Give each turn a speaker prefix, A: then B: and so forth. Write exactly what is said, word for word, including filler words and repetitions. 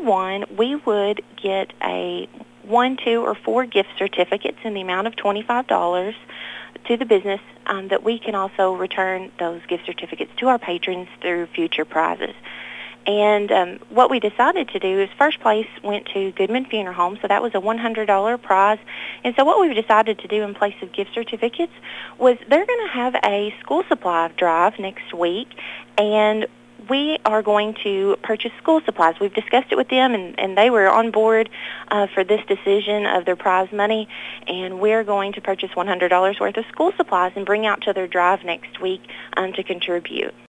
A: won, we would get a one, two, or four gift certificates in the amount of twenty-five dollars to the business um, that we can also return those gift certificates to our patrons through future prizes. And um, what we decided to do is first place went to Goodman Funeral Home, so that was a one hundred dollars prize. And so what we've decided to do in place of gift certificates was they're going to have a school supply drive next week, and we are going to purchase school supplies. We've discussed it with them, and, and they were on board uh, for this decision of their prize money, and we're going to purchase one hundred dollars worth of school supplies and bring out to their drive next week um, to contribute.